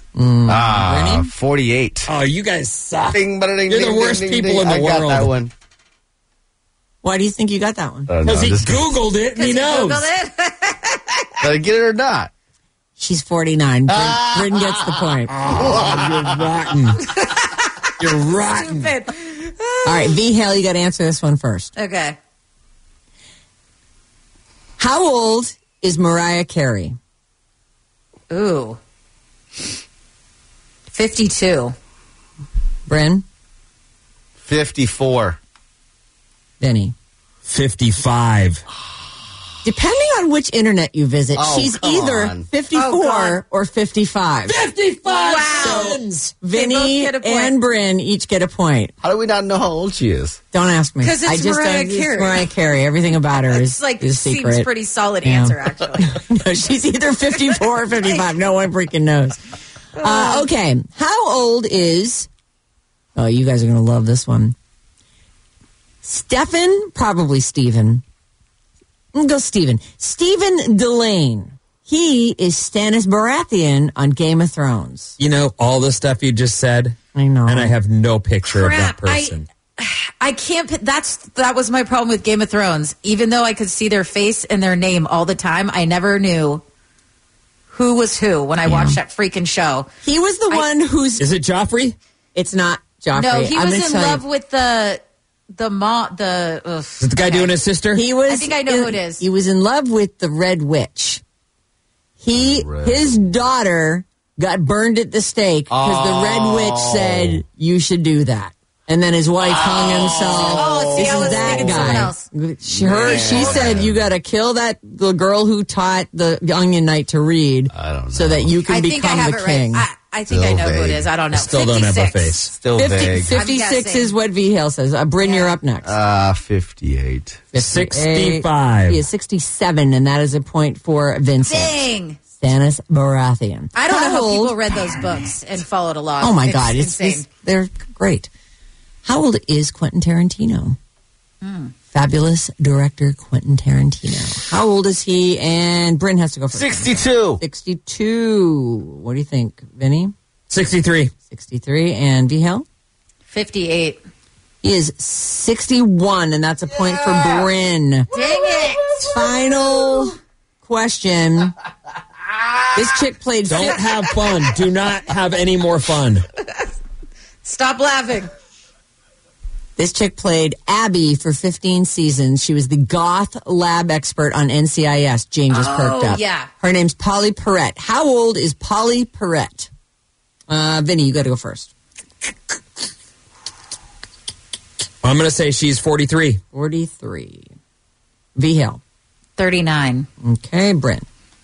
Speaker 11: 48.
Speaker 10: Oh, you guys suck.
Speaker 11: Ding, bada, ding,
Speaker 10: You're
Speaker 11: ding,
Speaker 10: the worst
Speaker 11: ding, ding,
Speaker 10: people in the
Speaker 11: I
Speaker 10: world.
Speaker 11: got that one.
Speaker 9: Why do you think you got that one?
Speaker 10: Because he Googled it and he knows.
Speaker 12: Googled it.
Speaker 11: Did I get it or not?
Speaker 9: She's 49. Bryn gets the point.
Speaker 10: Oh, you're rotten. You're rotten.
Speaker 12: Stupid.
Speaker 9: All right, V. Hale, you got to answer this one first.
Speaker 12: Okay.
Speaker 9: How old is Mariah Carey?
Speaker 12: Ooh. 52.
Speaker 9: Bryn?
Speaker 11: 54.
Speaker 9: Vinny?
Speaker 10: 55.
Speaker 9: Depending on which internet you visit,
Speaker 11: Oh,
Speaker 9: she's
Speaker 11: come
Speaker 9: either
Speaker 11: on.
Speaker 9: 54 or 55.
Speaker 10: 55
Speaker 12: Wow.
Speaker 10: sons!
Speaker 9: Vinny
Speaker 12: get a point.
Speaker 9: and Bryn each get a point.
Speaker 11: How do we not know how old she is?
Speaker 9: Don't ask me.
Speaker 12: 'Cause it's Mariah
Speaker 9: It's
Speaker 12: Carey.
Speaker 9: Mariah Carey. Everything about her
Speaker 12: It's
Speaker 9: is secret.
Speaker 12: seems pretty solid
Speaker 9: Yeah.
Speaker 12: answer, actually.
Speaker 9: No, she's either 54 or 55. No one freaking knows. Okay. How old is... Oh, you guys are going to love this one. Probably Stephen. We'll go Stephen. Stephen Delane. He is Stannis Baratheon on Game of Thrones.
Speaker 10: You know, all the stuff you just said,
Speaker 9: I know.
Speaker 10: and I have no picture of that
Speaker 12: Crap,
Speaker 10: person.
Speaker 12: I can't. That was my problem with Game of Thrones. Even though I could see their face and their name all the time, I never knew who was who when I watched that freaking show.
Speaker 9: He was the one who's...
Speaker 10: Is it Joffrey?
Speaker 9: It's not Joffrey.
Speaker 12: No, he
Speaker 9: I'm
Speaker 12: was
Speaker 9: gonna
Speaker 12: in
Speaker 9: tell you.
Speaker 12: love with the
Speaker 10: Is it the guy doing his sister?
Speaker 9: He was.
Speaker 12: I think I know who it is.
Speaker 9: He was in love with the Red Witch. His daughter got burned at the stake because the Red Witch said you should do that, and then his wife hung himself.
Speaker 12: Oh, see,
Speaker 9: this
Speaker 12: I
Speaker 9: is
Speaker 12: was
Speaker 9: that
Speaker 12: thinking
Speaker 9: guy.
Speaker 12: someone else.
Speaker 9: She said you got to kill the girl who taught the Onion Knight to read,
Speaker 11: I don't know.
Speaker 9: so that you can
Speaker 12: I think I
Speaker 9: become
Speaker 12: have
Speaker 9: the
Speaker 12: it
Speaker 9: king.
Speaker 12: right. I think I know who it is. I don't know.
Speaker 10: Still don't have a
Speaker 12: 56.
Speaker 10: face.
Speaker 11: Still vague.
Speaker 9: 56
Speaker 12: guessing.
Speaker 9: is what V Hale says. Bryn, you're up next.
Speaker 11: 58.
Speaker 10: 65.
Speaker 9: He is 67, and that is a point for Vincent.
Speaker 12: Dang.
Speaker 9: Stannis Baratheon.
Speaker 12: I don't know how
Speaker 9: old-
Speaker 12: people read those books and followed along.
Speaker 9: Oh my God,
Speaker 12: insane.
Speaker 9: they're great. How old is Quentin Tarantino? Fabulous director Quentin Tarantino. How old is he? And Bryn has to go first.
Speaker 11: 62.
Speaker 9: 62. What do you think, Vinny?
Speaker 10: 63.
Speaker 9: 63. And Vihel?
Speaker 12: 58.
Speaker 9: He is 61, and that's a point for Bryn.
Speaker 12: Dang it.
Speaker 9: Final question. This chick played...
Speaker 10: Don't have fun. Do not have any more fun.
Speaker 12: Stop laughing.
Speaker 9: This chick played Abby for 15 seasons. She was the goth lab expert on NCIS. Jane just perked up.
Speaker 12: Yeah.
Speaker 9: Her name's Polly Perrette. How old is Polly Perrette? Vinny, you got to go first.
Speaker 10: I'm going to say she's 43.
Speaker 9: 43. V-Hill.
Speaker 12: 39.
Speaker 9: Okay, Bryn.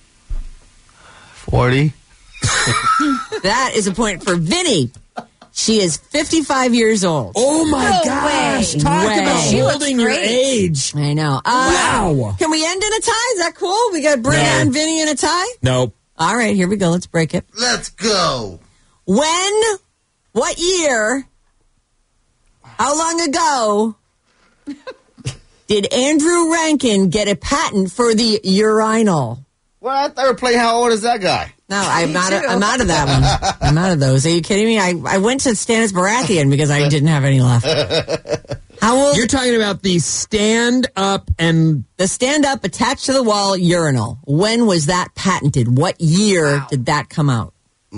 Speaker 11: 40.
Speaker 9: That is a point for Vinny. She is 55 years old.
Speaker 10: Oh my
Speaker 12: No
Speaker 10: gosh.
Speaker 12: way.
Speaker 10: Talk
Speaker 9: Way.
Speaker 10: about
Speaker 12: She looks
Speaker 10: holding your
Speaker 12: great.
Speaker 10: age.
Speaker 9: I know.
Speaker 10: Wow.
Speaker 9: Can we end in a tie? Is that cool? We got Bryn
Speaker 10: No.
Speaker 9: and Vinny in a tie?
Speaker 10: Nope.
Speaker 9: All right, here we go. Let's break it.
Speaker 11: Let's go.
Speaker 9: What year, how long ago did Andrew Rankin get a patent for the urinal?
Speaker 11: Well, I thought we were playing How Old Is That Guy?
Speaker 9: No, I'm out of that one.
Speaker 11: Oh.
Speaker 9: I'm out of those. Are you kidding me? I went to Stannis Baratheon because I didn't have any left. How old?
Speaker 10: You're talking about the stand-up and...
Speaker 9: The stand-up attached to the wall urinal. When was that patented? What year did that come out?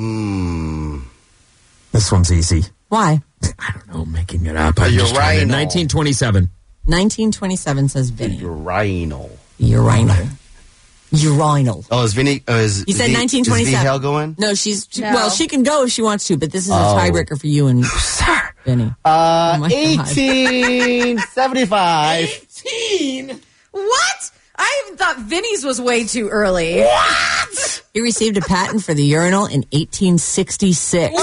Speaker 10: This one's easy.
Speaker 9: Why?
Speaker 10: I don't know, making it up.
Speaker 11: The
Speaker 10: I'm just trying to-
Speaker 11: urinal.
Speaker 10: 1927.
Speaker 9: 1927 says Vinny.
Speaker 11: Urinal.
Speaker 9: Urinal. Urinal.
Speaker 11: Oh, is Vinny?
Speaker 9: He said
Speaker 11: Is
Speaker 9: 1927.
Speaker 11: V-Hell going?
Speaker 9: No,
Speaker 12: No.
Speaker 9: well, she can go if she wants to, but this is a
Speaker 11: Oh.
Speaker 9: tiebreaker for you and Vinny. Oh my God.
Speaker 11: 1875.
Speaker 10: 18?
Speaker 12: What? I even thought Vinny's was way too early.
Speaker 11: What?
Speaker 9: He received a patent for the urinal in 1866.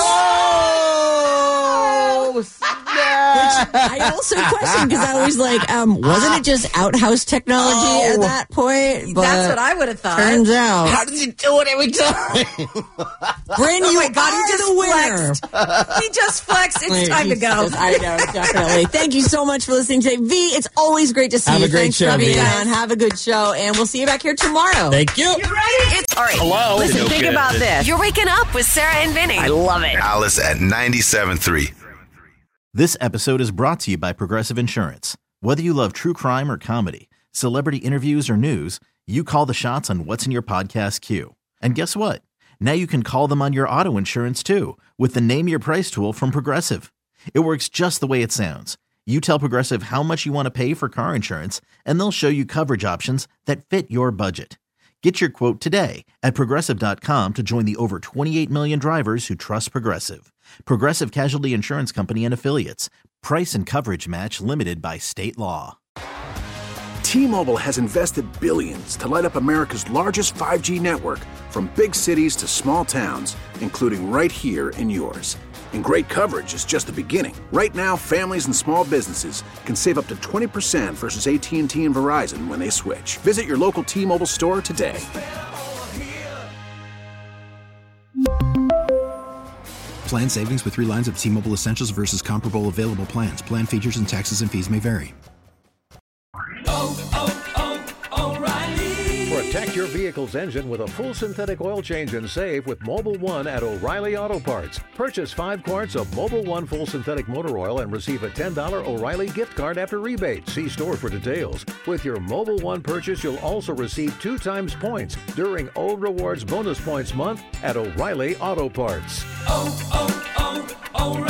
Speaker 11: Oh, snap.
Speaker 9: I also questioned because I was like, wasn't it just outhouse technology at that point? But
Speaker 12: That's what I would have thought.
Speaker 9: turns out.
Speaker 11: How does he do it every time?
Speaker 9: Bryn, you
Speaker 12: my God,
Speaker 9: are
Speaker 12: he just
Speaker 9: the winner.
Speaker 12: He just flexed. It's time to go.
Speaker 9: I know, definitely. Thank you so much for listening today. V, it's always great to see
Speaker 10: Have
Speaker 9: you.
Speaker 10: a great
Speaker 9: Thanks
Speaker 10: show,
Speaker 9: for being
Speaker 10: V.
Speaker 9: on. Have a good show, and we'll see you back here tomorrow.
Speaker 10: Thank you.
Speaker 2: All right. Hello. Listen, think about this.
Speaker 7: You're waking up with Sarah and Vinny.
Speaker 2: I love it.
Speaker 13: Alice at 97.3.
Speaker 1: This episode is brought to you by Progressive Insurance. Whether you love true crime or comedy, celebrity interviews or news, you call the shots on what's in your podcast queue. And guess what? Now you can call them on your auto insurance too with the Name Your Price tool from Progressive. It works just the way it sounds. You tell Progressive how much you want to pay for car insurance, and they'll show you coverage options that fit your budget. Get your quote today at Progressive.com to join the over 28 million drivers who trust Progressive. Progressive Casualty Insurance Company and Affiliates. Price and coverage match limited by state law.
Speaker 4: T-Mobile has invested billions to light up America's largest 5G network, from big cities to small towns, including right here in yours. And great coverage is just the beginning. Right now, families and small businesses can save up to 20% versus AT&T and Verizon when they switch. Visit your local T-Mobile store today.
Speaker 5: Plan savings with 3 lines of T-Mobile Essentials versus comparable available plans. Plan features and taxes and fees may vary.
Speaker 14: Protect your vehicle's engine with a full synthetic oil change and save with Mobil 1 at O'Reilly Auto Parts. Purchase 5 quarts of Mobil 1 full synthetic motor oil and receive a $10 O'Reilly gift card after rebate. See store for details. With your Mobil 1 purchase, you'll also receive 2 times points during O Rewards Bonus Points Month at O'Reilly Auto Parts.
Speaker 15: O'Reilly